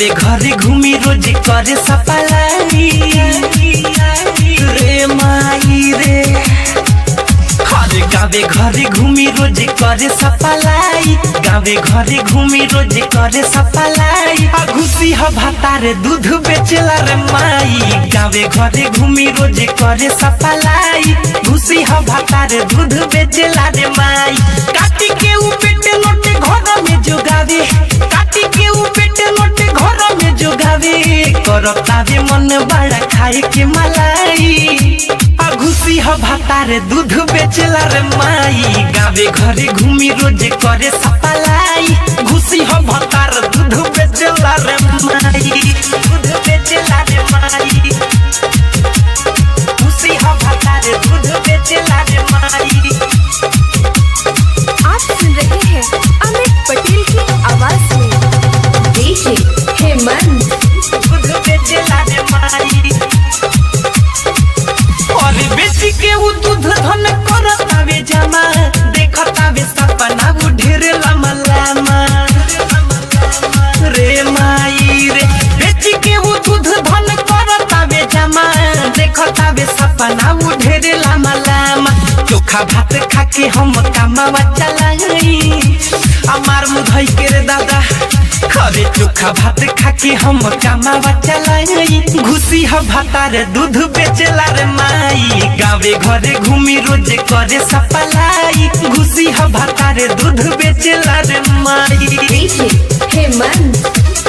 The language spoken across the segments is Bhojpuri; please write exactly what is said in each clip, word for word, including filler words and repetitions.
गावे घरे घूमी रोज करे सपलाई रे माई रे। अरे गावे घरे घूमी रोज करे सपलाई, गावे घरे घूमी रोज करे सपलाई। घुसी ह भातारे दूध बेचला रे माई, गावे घरे घूमी रोज करे सपलाई। घुसी ह भातारे दूध बेचला रे माई। काटी के उ पेटे लोटे घर में जोगावे, काटी के उ पेटे लोटे घर में जोगावे। करतावे मन बड़ा खाए के मलाई। घुसी ह भातारे दूध बेचला रे माई, गावे घरे घूमी रोज करे सपलाई। घुसी ह भातार दूध बेचला रे माई, दूध बेचला रे माई। घुसी ह भातारे दूध बेचला रे माई। आप सुन रहे हैं अमित पटेल की आवाज में डीजे हेमंत। दूध बेचला रे माई। और बेची के उ दूध धन करतावे जमा, देखतावे सपना उ ढेर लम्बा लम्बा रे माई रे। बेची के उ दूध धन करतावे जमा, देखतावे सपना उ ढेर लम्बा लम्बा। चोखा भात खाके हम कामवा चलाई, हमार मुधई के रे दादा। अरे चोखा भात खाके हम कामवा चलाई। घुसी ह भातारे दूध बेचला रे माई, गावे घरे घूमी रोज करे सपलाई। घुसी ह भातारे दूध बेचला रे माई। डीजे हेमंत।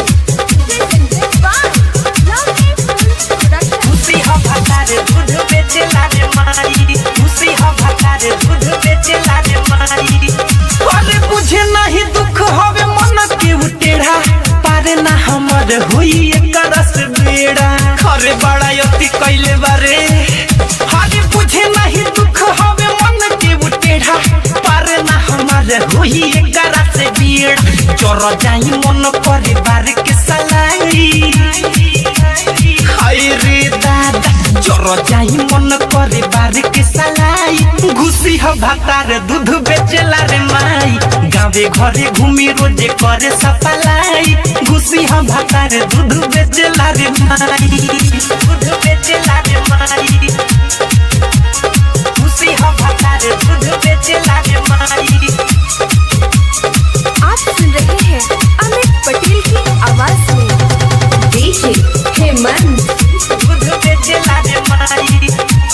घुसी ह भातारे दूध बेचला रे माई, घुसी ह भातारे दूध बेचला रे माई। अरे बुझे नहीं दुख हवे मन के उटेढ़ा, पारे ना हमर हुई एकर से बेड़ा। खरे बड़ा यति कैले बारे, अरे बुझे नहीं दुख हवे मन के उटेढ़ा, पारे ना हमर हुई एकर से बेड़ा। चोर जाई मन करे बार के सलाई, हाय रे दादा। चोर जाई मन करे बार के सलाई। घुसी ह भातार दूध बेचला रे माई, गावे घरे घूमी रोज करे सपलाई। घुसी ह भातार दूध बेचला रे माई, दूध बेचला रे माई। घुसी ह भातार दूध बेचला रे माई। आप सुन रहे हैं अमित पटेल की आवाज में डीजे हेमंत। दूध बेचला रे माई।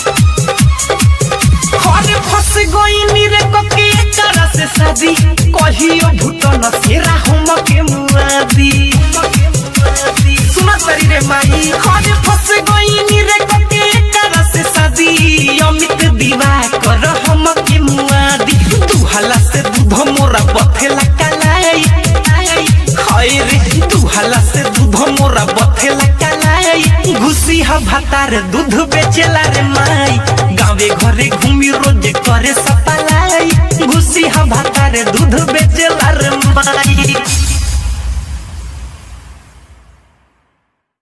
अरे फंस गई रे कके एकरा से शादी, कहियो भूतन सेरा हम के मुआदी। सुना तरी रे माई। अरे फंस गई रे कके एकरा से शादी, अमित दीवा कर हम के मुआदी। दुहला से दूध मोरा बथेला कलाई, हाय रे दुहला से दूध मोरा बथेला कलाई। घुसी ह भातार दूध बेचला रे माई, गावे घरे घूमी रोज करे सपलाई। घुसी ह भातार दूध बेचला रे माई।